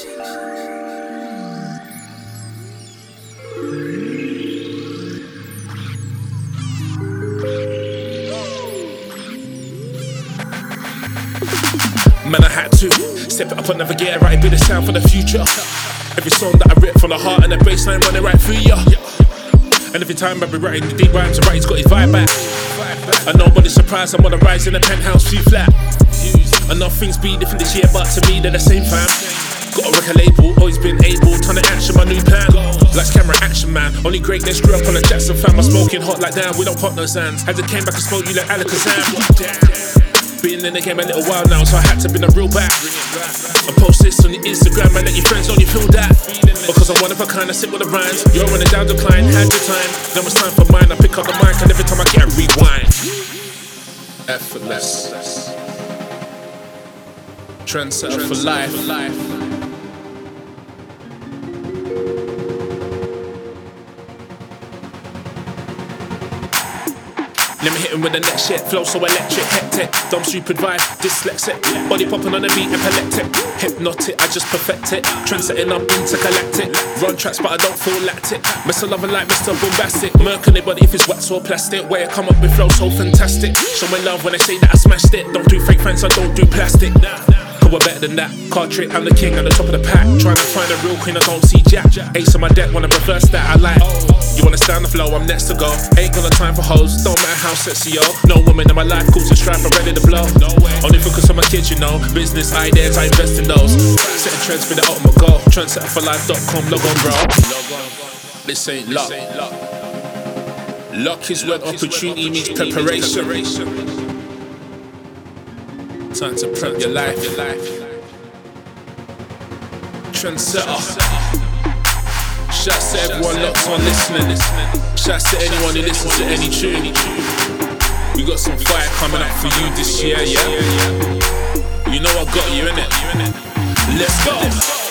Man, I had to step it up and navigate it right, be the sound for the future. Every song that I rip from the heart and the bassline running right through ya. And every time I be writing the deep rhymes, I write, he's got his vibe back. And nobody's surprised I'm on the rise in the penthouse, few flat. Enough things be different this year, but to me they're the same, fam. Got a record label, always been able, ton of action, my new plan. Lights, camera, action, man. Only greatness grew up on the Jackson fam. I'm smoking hot like damn, we don't pop no sands. Had to came back and smoke you like Alakazam. Been in the game a little while now, so I had to bring a real back. And post this on your Instagram and let your friends know you feel that. Because I'm one of a kind, I sit with the rhymes. You're running down decline, had your time. Now it's time for mine, I pick up the mic and every time I get a rewind. Effortless. Trendsetter for life. Let me hit him with the next shit, flow so electric, hectic, dumb stupid vibe, dyslexic, body popping on the beat, epileptic, hypnotic, I just perfect it, trendsetting, I'm intergalactic, run tracks but I don't feel lactic, Mr. Lover like Mr. Bombastic, murk anybody if it's wax or plastic, way I come up with flow so fantastic, show my love when I say that I smashed it, don't do fake friends, I don't do plastic. We're better than that. Card trick, I'm the king at the top of the pack. Trying to find a real queen, I don't see jack. Ace on my deck, wanna reverse that, I like. You wanna stand the flow, I'm next to go. Ain't got no time for hoes, don't matter how sexy yo. No woman in my life calls a stripe, I'm ready to blow. Only focus on my kids, you know. Business ideas, I invest in those. Setting trends for the ultimate goal. Trendsetterforlife.com, log on, bro. This ain't luck. Luck is when opportunity meets preparation. Time to prep your life. Trendsetter. Shouts to everyone locked on listening. Shouts to anyone who listens to any tune. We got some fire coming up for you this year, yeah? You know I got you, innit? Let's go.